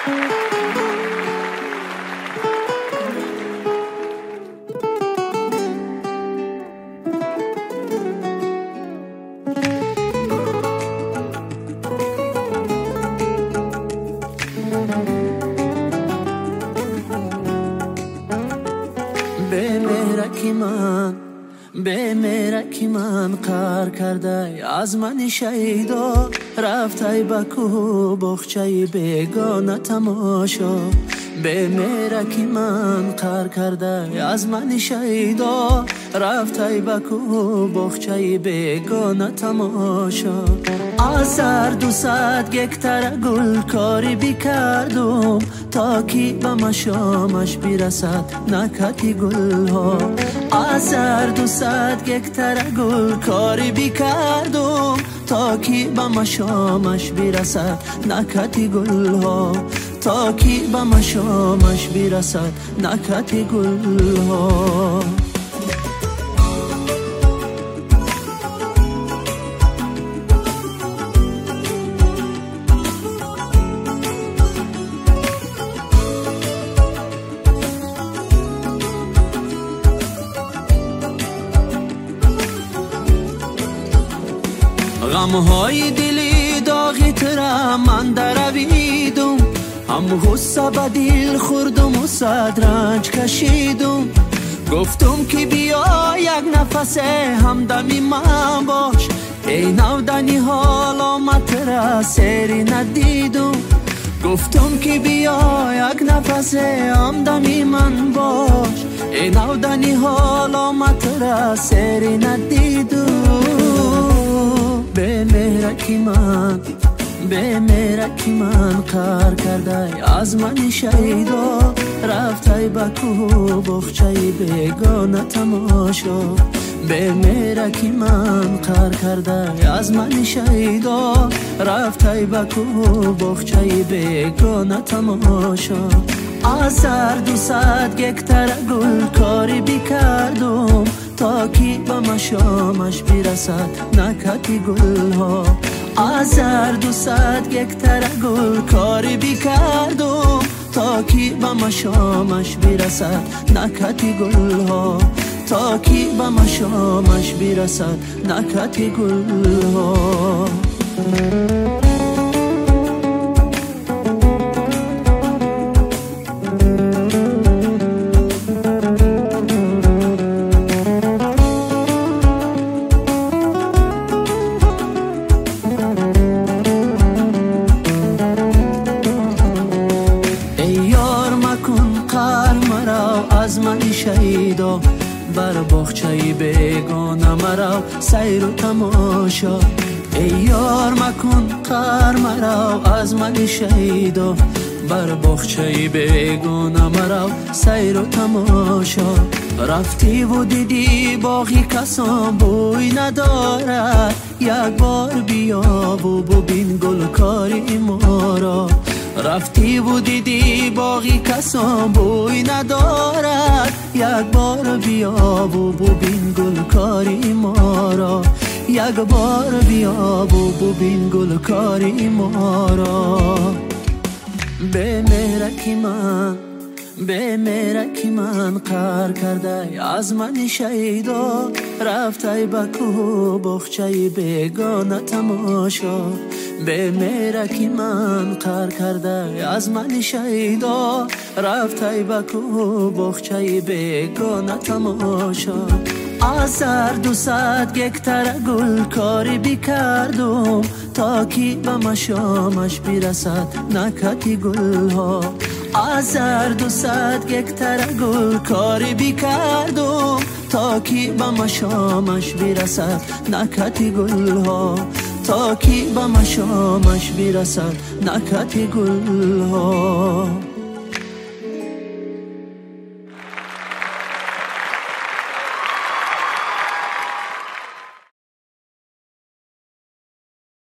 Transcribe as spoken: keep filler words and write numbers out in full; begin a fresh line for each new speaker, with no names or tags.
به مهرکی من به مهرکی من قهر کرده از من شیدا رفته بکو بخچه بیگانه تماشا به مهرکی من قهر کرده از من شیدا رفته بکو بخچه بیگانه تماشا از سر دو صد گکتر گل کاری بیکردم تا کی به مشامش بیرسد نکتی گل ها از سر دو صد گکتر گل کاری بیکردم تا کی به مشامش بیرسد نکتی گل ها تا کی به مشامش بیرسد نکتی گل ها غمهای دلی داغی ترم من درویدم هم غصه به دل خوردم و صد رنج کشیدم گفتم که بیا یک نفس همدمی من باش ای نودنی حال آمد را سری ندیدم گفتم که بیا یک نفس همدمی من باش ای نودنی حال آمد را سری ندیدم به مهرکی من به مهرکی من قهر کرده از من شیدا رفته بکو بخچه بیگانه تماشا به مهرکی من قهر کرده از من شیدا رفته بکو بخچه بیگانه تماشا از سر دو صد گکتر گل کاری بیکردم تا کی به مشامش بیرسد نکتی گل ها از سر دو صد گکتر گل کاری بیکردم تا کی به مشامش بیرسد نکتی گل ها تا کی به مشامش بیرسد نکتی گل ها از من شیدا بر بخچه بیگانه مرا سیر و تماشا ای یار مکن قهر مرا از من شیدا بر بخچه بیگانه مرا سیر و تماشا رفتی و دیدی باقی کسان بوی ندارد یک بار بیا و ببین گلکاری ما را رفتی و دیدی باقی کسان بوی ندارد یک بار بیا و ببین گلکاری ما را یک بار بیا و ببین گلکاری ما را به مهرکی من به مهرکی من قهر کرده از من شیدا رفته بکو بخچه بیگانه تماشا به مهرکی من قهر کرده از من شیدا رفته بکو بخچه بیگانه تماشا از سر دو صد گکتر گل کاری بیکردم تا کی به مشامش بیرسد نکتی گل ها از سر دو صد گکتر گل کاری بیکردم تا کی به مشامش بیرسد نکتی گل ها تا کی به مشامش بیرسد نکتی گل ها